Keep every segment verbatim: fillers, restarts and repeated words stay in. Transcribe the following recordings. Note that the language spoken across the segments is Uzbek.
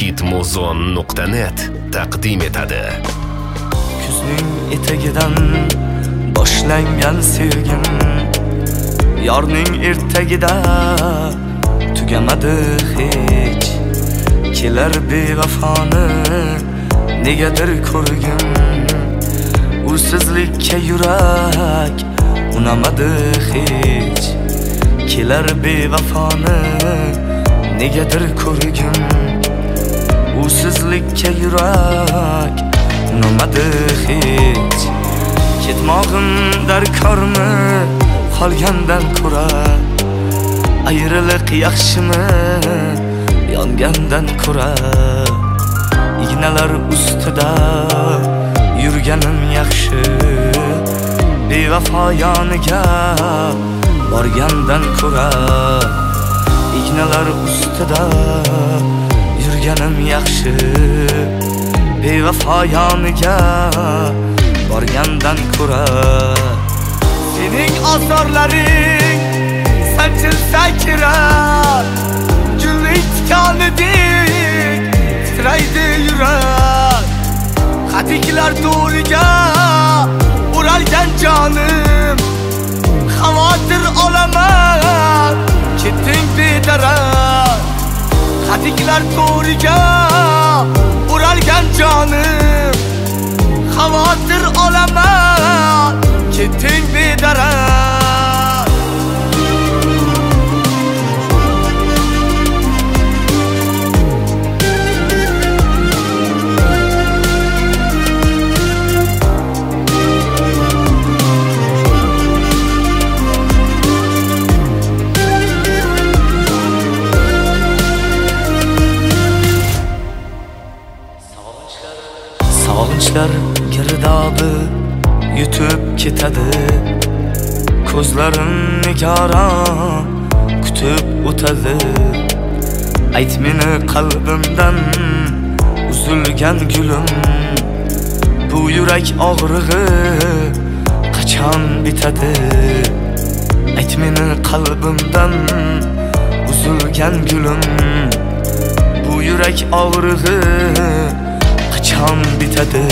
hitmuzon nuqta net taqdim etadi. Kuzning etagidan boshlangan sevgim yorning ertagida tugamadi hech. Kelar bevafoni negadir ko'rgim, usizlikka yurak unamadi hech. Kelar bevafoni negadir ko'rgim, usizlikka yurak unamadi hech. Ketmog'im darkormi qolgandan ko'ra, ayriliq yaxshimi yongandan ko'ra. Ignalar ustida yurganim yaxshi, bevafo yoniga borgandan ko'ra. Ignalar ustida yurganim yaxshi, bevafo yoniga borgandan ko'ra. Sening asarlaring sanchilsa kerak, gulning tikanidek titraydi yurak. Qatiklar to'riga o'ralgan jonim, xavotir olaman ketding bedarak. Qatiklar to'riga o'ralgan jonim, xavotir olaman ketding bedarak. Sog'inchlar girdobi yutib ketadi, ko'zlarim nigoron kutib o'tadi. Ayt meni qalbimdan uzilgan gulim, bu yurak og'rig'i qachon bitadi? Ayt meni qalbimdan uzilgan gulim, bu yurak og'rig'i qachon bitadi?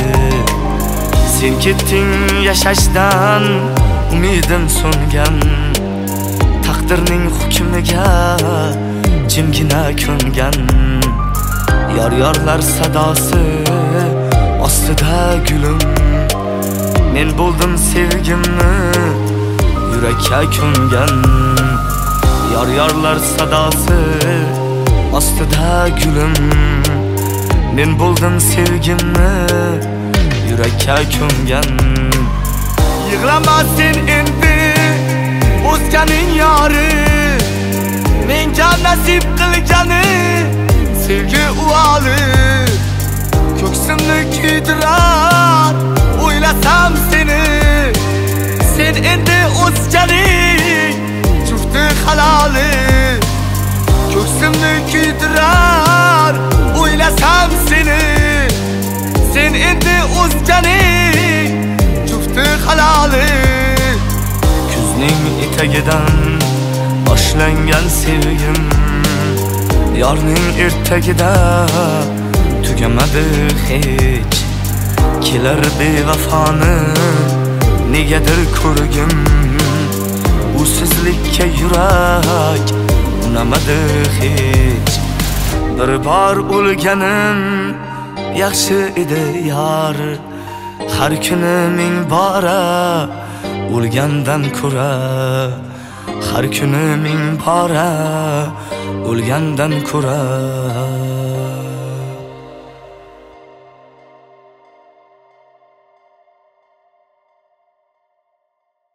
Sen ketding yashashdan umidim so'ngan, taqdirning hukmiga jimgina ko'ngan. Yor-yorlar sadosi ostida gulim, men bo'ldim sevgimni yurakka ko'ngan. Yor-yorlar sadosi ostida gulim, men bo'ldim sevgimni yurakka ko'ngan. Yig'lama sen endi o'zganing yori, menga nasib qilgani sevgi uvoli. Ko'ksimni kuydirar o'ylasam seni, sen endi o'zganing jufti haloli. Ko'ksimni kuydirar o'ylasam seni, sen endi o'zganing jufti haloli. Kuzning etagidan boshlangan sevgim yorning ertagida tugamadi hech. Kelar bevafoni negadir ko'rgim, usizlikka yurak unamadi hech. Bir bor o'lganim yaxshi edi yor, har kuni ming bora o'lgandan ko'ra. Har kuni ming bora o'lgandan ko'ra.